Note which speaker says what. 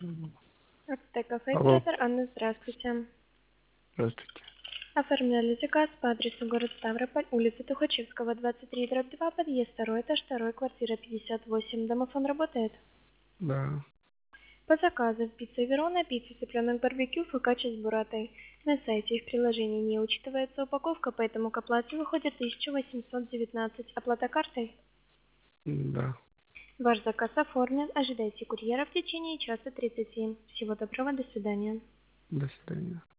Speaker 1: Ацтек кафе,
Speaker 2: Алло,
Speaker 1: оператор Анна, здравствуйте.
Speaker 2: здравствуйте.
Speaker 1: Оформляли заказ по адресу город Ставрополь, улица Тухачевского, 23/2, подъезд 2, этаж 2, квартира 58. Домофон работает?
Speaker 2: Да,
Speaker 1: По заказу пицца Верона, пицца цыпленок барбекю, фокачча с буратой. На сайте и в приложении не учитывается упаковка, поэтому к оплате выходит 1819. Оплата картой?
Speaker 2: да.
Speaker 1: Ваш заказ оформлен. Ожидайте курьера в течение часа 30. Всего доброго, до свидания.
Speaker 2: До свидания.